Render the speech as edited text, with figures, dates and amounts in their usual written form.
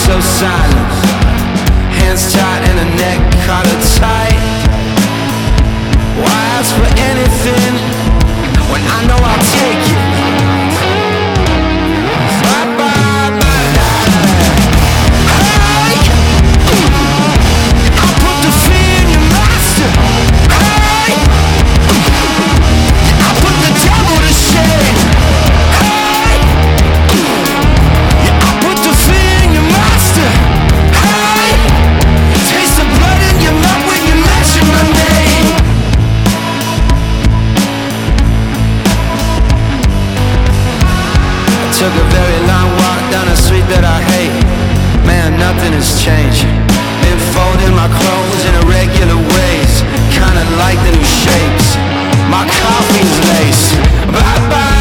so silent, hands tight and a neck collar tight. Why ask for anything when I know I'll take it? Bye bye bye bye. Hey, I put the fear in your master. Hey, I put the devil to shame. Hey, yeah, I put the fear in your master. Hey, taste the blood in your mouth when you mention my name. Took a very long walk down a street that I hate. Man, nothing has changed. Been folding my clothes in irregular ways, kinda like the new shapes. My coffee's laced. Bye bye.